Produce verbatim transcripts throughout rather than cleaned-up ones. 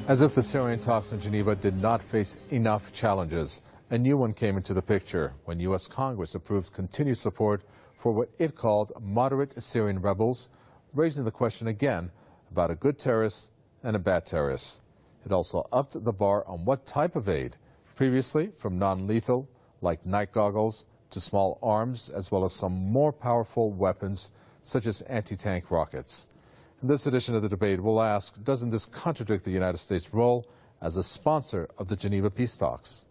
As if the Syrian talks in Geneva did not face enough challenges, a new one came into the picture when U S Congress approved continued support for what it called moderate Syrian rebels, raising the question again about a good terrorist and a bad terrorist. It also upped the bar on what type of aid, previously from non-lethal, like night goggles, to small arms, as well as some more powerful weapons, such as anti-tank rockets. In this edition of the debate, we'll ask, doesn't this contradict the United States' role as a sponsor of the Geneva peace talks?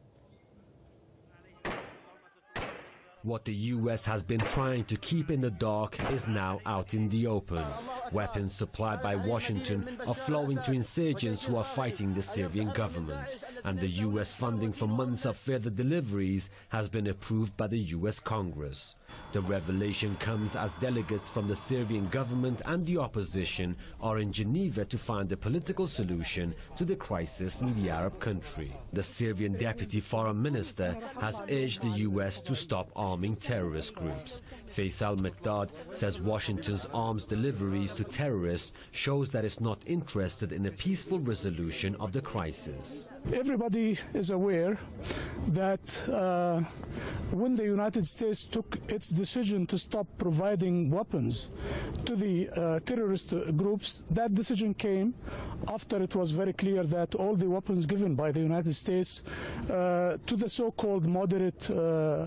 What the U S has been trying to keep in the dark is now out in the open. Weapons supplied by Washington are flowing to insurgents who are fighting the Syrian government. And the U S funding for months of further deliveries has been approved by the U S Congress. The revelation comes as delegates from the Syrian government and the opposition are in Geneva to find a political solution to the crisis in the Arab country. The Syrian deputy foreign minister has urged the U S to stop arming terrorist groups. Faisal Mekdad says Washington's arms deliveries to terrorists shows that it's not interested in a peaceful resolution of the crisis. Everybody is aware that uh, when the United States took its decision to stop providing weapons to the uh, terrorist groups, that decision came after it was very clear that all the weapons given by the United States uh, to the so-called moderate uh,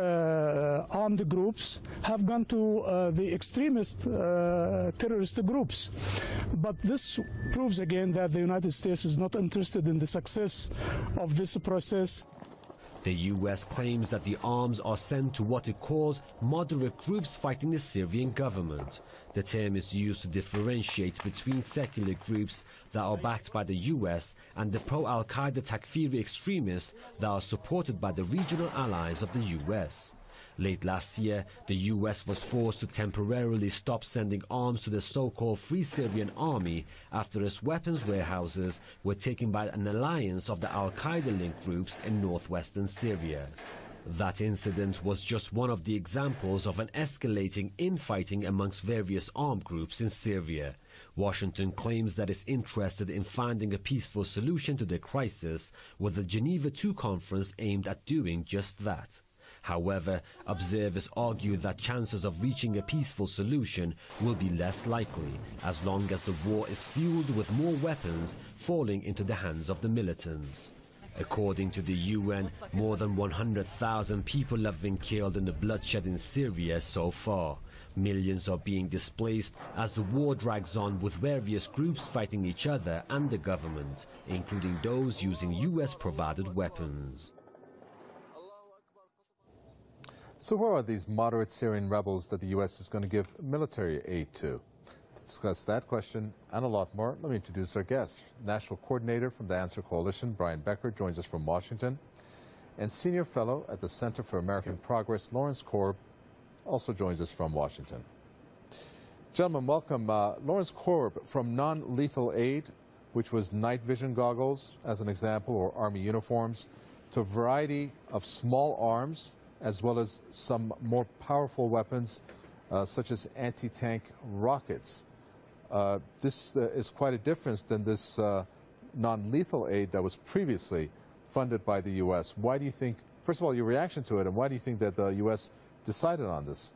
uh, armed groups have gone to uh, the extremist uh, terrorist groups. But this proves again that the United States is not interested in the success of this process. The U S claims that the arms are sent to what it calls moderate groups fighting the Syrian government. The term is used to differentiate between secular groups that are backed by the U S and the pro-Al-Qaeda Takfiri extremists that are supported by the regional allies of the U S. Late last year, the U S was forced to temporarily stop sending arms to the so-called Free Syrian Army after its weapons warehouses were taken by an alliance of the Al-Qaeda-linked groups in northwestern Syria. That incident was just one of the examples of an escalating infighting amongst various armed groups in Syria. Washington claims that it's interested in finding a peaceful solution to the crisis, with the Geneva two conference aimed at doing just that. However, observers argue that chances of reaching a peaceful solution will be less likely as long as the war is fueled with more weapons falling into the hands of the militants. According to the U N, more than one hundred thousand people have been killed in the bloodshed in Syria so far. Millions are being displaced as the war drags on, with various groups fighting each other and the government, including those using U S-provided weapons. So where are these moderate Syrian rebels that the U S is going to give military aid to? To discuss that question and a lot more, let me introduce our guest. National Coordinator from the Answer Coalition, Brian Becker, joins us from Washington. And Senior Fellow at the Center for American Progress, Lawrence Korb, also joins us from Washington. Gentlemen, welcome. Uh, Lawrence Korb, from Non-Lethal Aid, which was night vision goggles, as an example, or Army uniforms, to a variety of small arms, as well as some more powerful weapons, uh, such as anti-tank rockets. Uh, this uh, is quite a difference than this uh, non-lethal aid that was previously funded by the U S. Why do you think, first of all, your reaction to it, and why do you think that the U S decided on this?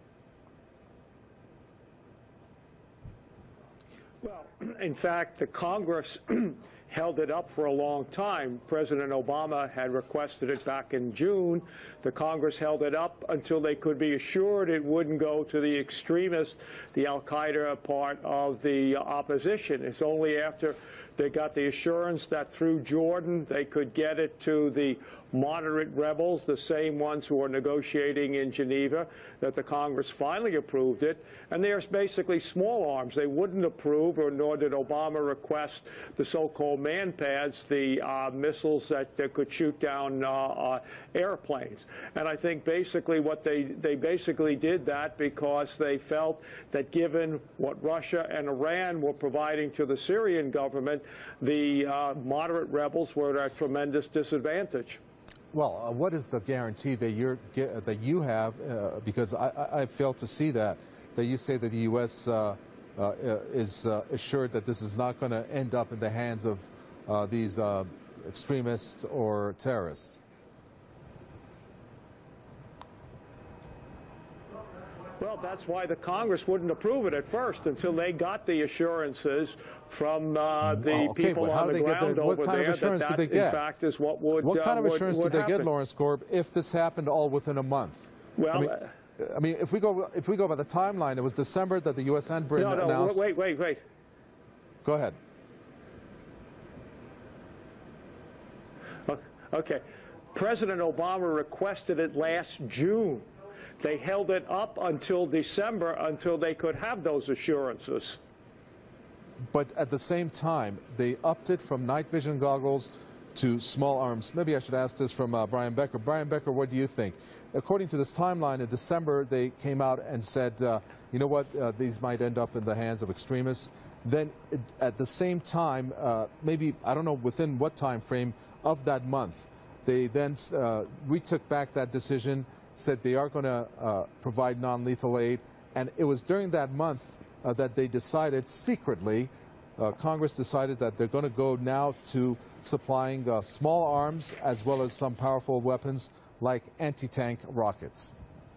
Well, in fact, the Congress held it up for a long time. President Obama had requested it back in June. The Congress held it up until they could be assured it wouldn't go to the extremists, the Al-Qaeda part of the opposition. It's only after they got the assurance that through Jordan they could get it to the moderate rebels, the same ones who are negotiating in Geneva, that the Congress finally approved it. And there's basically small arms. They wouldn't approve, or nor did Obama request, the so-called man-pads, the uh, missiles that, that could shoot down uh, uh, airplanes. And I think basically what they, they basically did that because they felt that given what Russia and Iran were providing to the Syrian government, the uh, moderate rebels were at a tremendous disadvantage. Well, uh, what is the guarantee that you're that you have? Uh, because I, I, I failed to see that. That you say that the U S uh, uh, is uh, assured that this is not going to end up in the hands of uh, these uh, extremists or terrorists? Well, that's why the Congress wouldn't approve it at first until they got the assurances from uh, the oh, okay, people on the ground the, over what kind there of assurance that that, did they get? in fact, is what would What kind uh, of assurance would, would did they happen. get, Lawrence Korb, if this happened all within a month? Well, I mean, uh, I mean, if we go if we go by the timeline, it was December that the U S and Britain no, no, announced. wait, wait, wait. Go ahead. Okay. President Obama requested it last June. They held it up until December until they could have those assurances. But at the same time, they upped it from night vision goggles to small arms. Maybe I should ask this from uh, Brian Becker. Brian Becker, what do you think? According to this timeline, in December, they came out and said, uh, you know what, uh, these might end up in the hands of extremists. Then it, at the same time, uh, maybe, I don't know within what time frame of that month, they then uh, retook back that decision, said they are going to uh, provide non-lethal aid. And it was during that month uh, that they decided secretly, uh, Congress decided that they're going to go now to supplying uh, small arms as well as some powerful weapons like anti-tank rockets.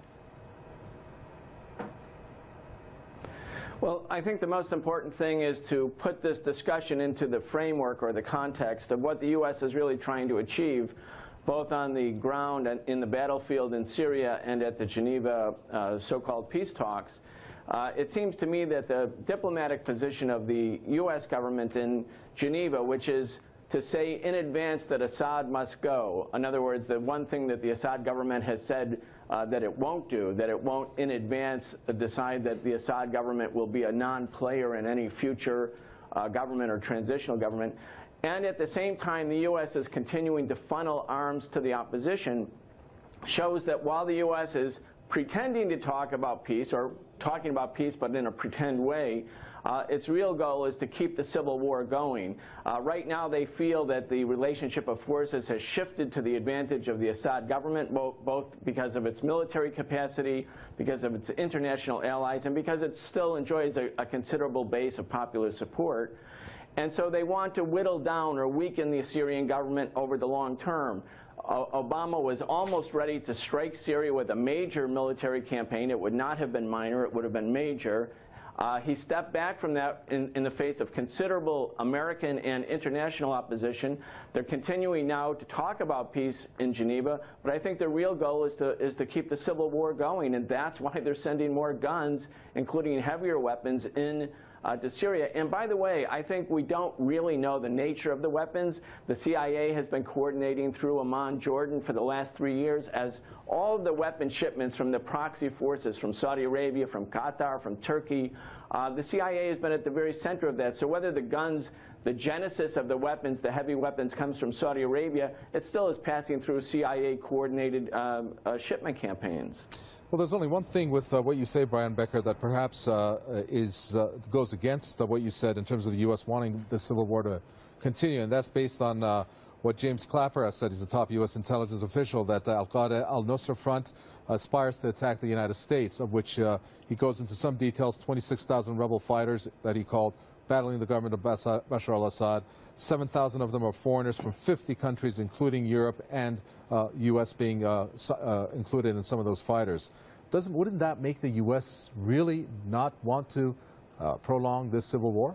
Well, I think the most important thing is to put this discussion into the framework or the context of what the U S is really trying to achieve, both on the ground and in the battlefield in Syria and at the Geneva uh, so-called peace talks. Uh, it seems to me that the diplomatic position of the U S government in Geneva, which is to say in advance that Assad must go. In other words, the one thing that the Assad government has said uh, that it won't do, that it won't in advance decide that the Assad government will be a non-player in any future uh, government or transitional government. And at the same time, the U S is continuing to funnel arms to the opposition, shows that while the U S is pretending to talk about peace, or talking about peace but in a pretend way, Uh, its real goal is to keep the civil war going. Uh, right now they feel that the relationship of forces has shifted to the advantage of the Assad government, bo both because of its military capacity, because of its international allies, and because it still enjoys a, a considerable base of popular support. And so they want to whittle down or weaken the Syrian government over the long term. O Obama was almost ready to strike Syria with a major military campaign. It would not have been minor, it would have been major. Uh, he stepped back from that in, in the face of considerable American and international opposition. They're continuing now to talk about peace in Geneva, but I think the real goal is to, is to keep the civil war going, and that's why they're sending more guns, including heavier weapons, in Uh, to Syria. And by the way, I think we don't really know the nature of the weapons. The C I A has been coordinating through Amman, Jordan for the last three years as all of the weapon shipments from the proxy forces from Saudi Arabia, from Qatar, from Turkey, uh, the C I A has been at the very center of that. So whether the guns, the genesis of the weapons, the heavy weapons comes from Saudi Arabia, it still is passing through C I A coordinated um, uh, shipment campaigns. Well, there's only one thing with uh, what you say, Brian Becker, that perhaps uh, is uh, goes against uh, what you said in terms of the U S wanting the civil war to continue, and that's based on uh, what James Clapper has said. He's a top U S intelligence official, that uh, Al-Qaeda al-Nusra Front aspires to attack the United States, of which uh, he goes into some details, twenty-six thousand rebel fighters that he called battling the government of Bashar al-Assad. seven thousand of them are foreigners from fifty countries, including Europe, and uh, U S being uh, uh, included in some of those fighters. Doesn't, wouldn't that make the U S really not want to uh, prolong this civil war?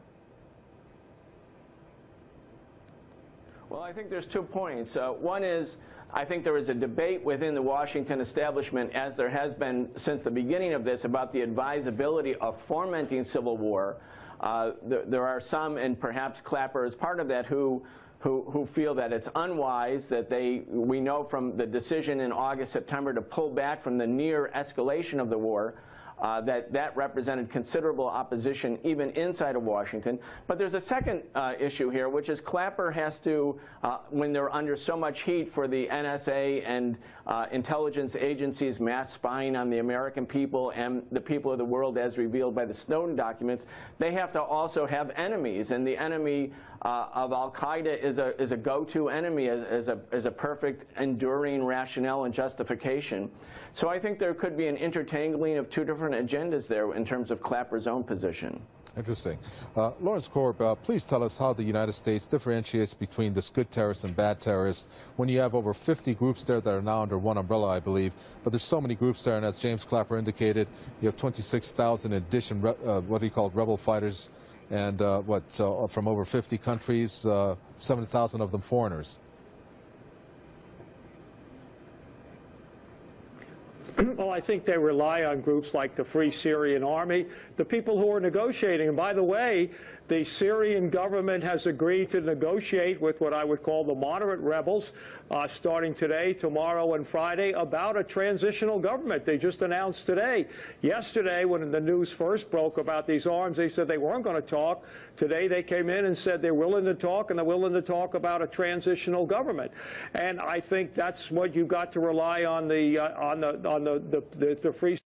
Well, I think there's two points. Uh, one is, I think there is a debate within the Washington establishment, as there has been since the beginning of this, about the advisability of fomenting civil war. Uh, there, there are some, and perhaps Clapper is part of that, who, who, who feel that it's unwise, that they, we know from the decision in August, September to pull back from the near escalation of the war, Uh, that that represented considerable opposition even inside of Washington. But there's a second uh, issue here, which is Clapper has to, uh, when they're under so much heat for the N S A and uh, intelligence agencies mass spying on the American people and the people of the world as revealed by the Snowden documents, they have to also have enemies. And the enemy uh, of Al-Qaeda is a, is a go-to enemy, as, as, a, as a perfect enduring rationale and justification. So I think there could be an intertangling of two different different agendas there in terms of Clapper's own position. Interesting. Uh, Lawrence Korb, uh, please tell us how the United States differentiates between this good terrorists and bad terrorists when you have over fifty groups there that are now under one umbrella, I believe, but there's so many groups there, and as James Clapper indicated, you have twenty-six thousand in addition, uh, what he called rebel fighters, and uh, what, uh, from over fifty countries, uh, seven thousand of them foreigners. Well, I think they rely on groups like the Free Syrian Army, the people who are negotiating. And by the way, the Syrian government has agreed to negotiate with what I would call the moderate rebels uh, starting today, tomorrow, and Friday about a transitional government. They just announced today. Yesterday, when the news first broke about these arms, they said they weren't going to talk. Today, they came in and said they're willing to talk, and they're willing to talk about a transitional government. And I think that's what you've got to rely on the uh, on the on the the, the, the Free